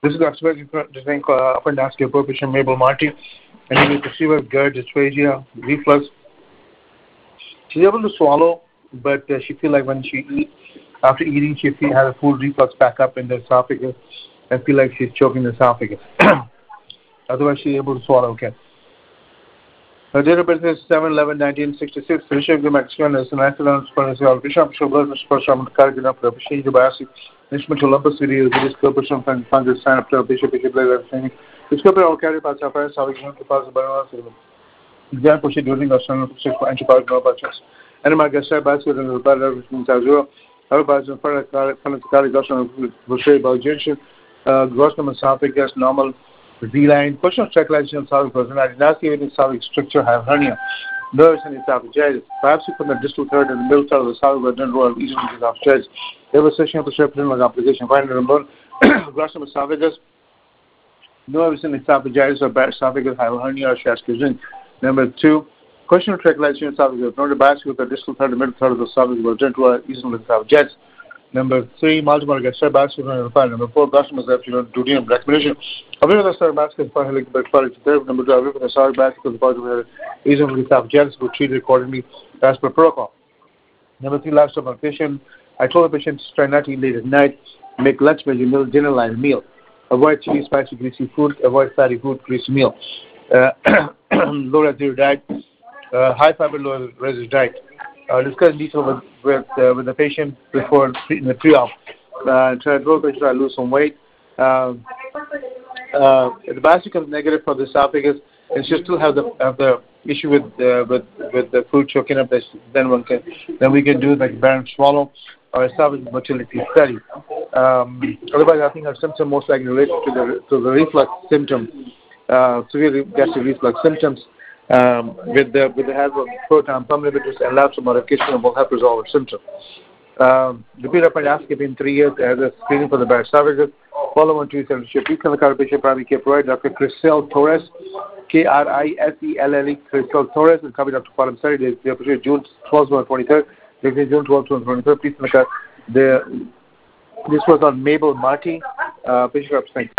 This is Dr. Upper Nasty Patient Mabel Marty, and you need to see with GERD, dysphagia, reflux. She's able to swallow, but she feels like when she eats, after eating, she has a food reflux back up in the esophagus and feel like she's choking the esophagus. Otherwise, she's able to swallow okay. Her date of birth is 7/11/1966. Bishop Mexican is an accident for Bishop Sugar, Spursham, Cargina, Prophecy, Basi, Nishma Columbus video, this corporation from Fungus, sign up to Bishop Training. This corporate all carry parts of our salvation to pass the Banana. Example, she during the son of antibiotic no purchase. And my guest basket and the battle between Tazura, otherwise, in front of Kali Gosson of Boucher by Junction, Grossman esophagus, normal. Z-line, question of circulation of solid personality, nasty eating solid structure, have hernia, nerves and esophagitis, perhaps from the distal third and the middle third of the solid version royal easily esophagitis. There was session of the serpentine application, find the remote, gross esophagus, nerves and esophagitis or bad esophagus, have hernia or chest cuisine. Number 2, question of circulation of esophagus, noted biopsy with the distal third and middle third of the esophagus version royal easily esophagitis. Number 3, multiple gastric basket. Number 4, gastroesophageal duty and recommendation. Away with the stomach basket for helicobacterial. Number 2, away with the stomach basket for the part of easily esophagitis will treat accordingly as per protocol. Number 3, last of our patient. I told the patient to try not to eat late at night. Make lunch, meal, meal, dinner, line meal. Avoid chili, spicy, greasy food. Avoid fatty food, greasy meal. Low residue diet. High fiber, low residue diet. Discuss in detail with the patient before in the pre-op. Try to lose some weight. If the biopsy comes negative for the esophagus, and she still have the issue with the food choking up, then we can do like barren swallow or esophageal motility study. Otherwise, I think our symptom most likely related to the reflux symptom, severe gastric reflux symptoms. With the help of proton pump inhibitors and labs of modification will help resolve the symptom. Repeat endoscopy in 3 years as a screening for the bad esophagus. Follow on to please can the patient primary care provider Dr. Crisel Torres, Kriselle, Crisel Torres, and copy Dr. Param Sari, June 12th, 2023. June 12th, 2023. Please this was on Mabel Marty, patient representative.